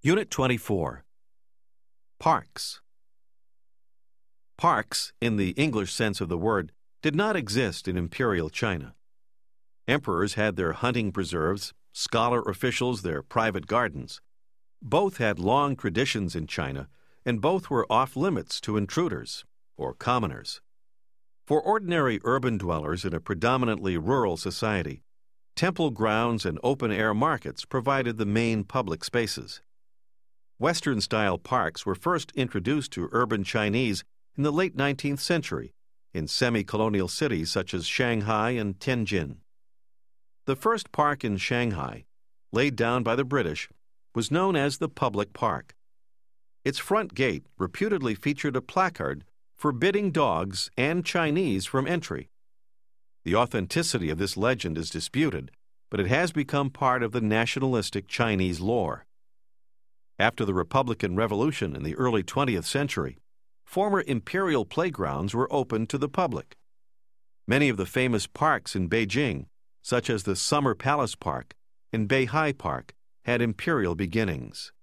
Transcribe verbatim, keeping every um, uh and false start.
Unit twenty-four. Parks. Parks, in the English sense of the word, did not exist in imperial China. Emperors had their hunting preserves, scholar officials their private gardens. Both had long traditions in China, and both were off-limits to intruders, or commoners. For ordinary urban dwellers in a predominantly rural society, temple grounds and open-air markets provided the main public spaces. Western-style parks were first introduced to urban Chinese in the late nineteenth century in semi-colonial cities such as Shanghai and Tianjin. The first park in Shanghai, laid down by the British, was known as the Public Park. Its front gate reputedly featured a placard forbidding dogs and Chinese from entry. The authenticity of this legend is disputed, but it has become part of the nationalistic Chinese lore. After the Republican Revolution in the early twentieth century, former imperial playgrounds were opened to the public. Many of the famous parks in Beijing, such as the Summer Palace Park and Beihai Park, had imperial beginnings.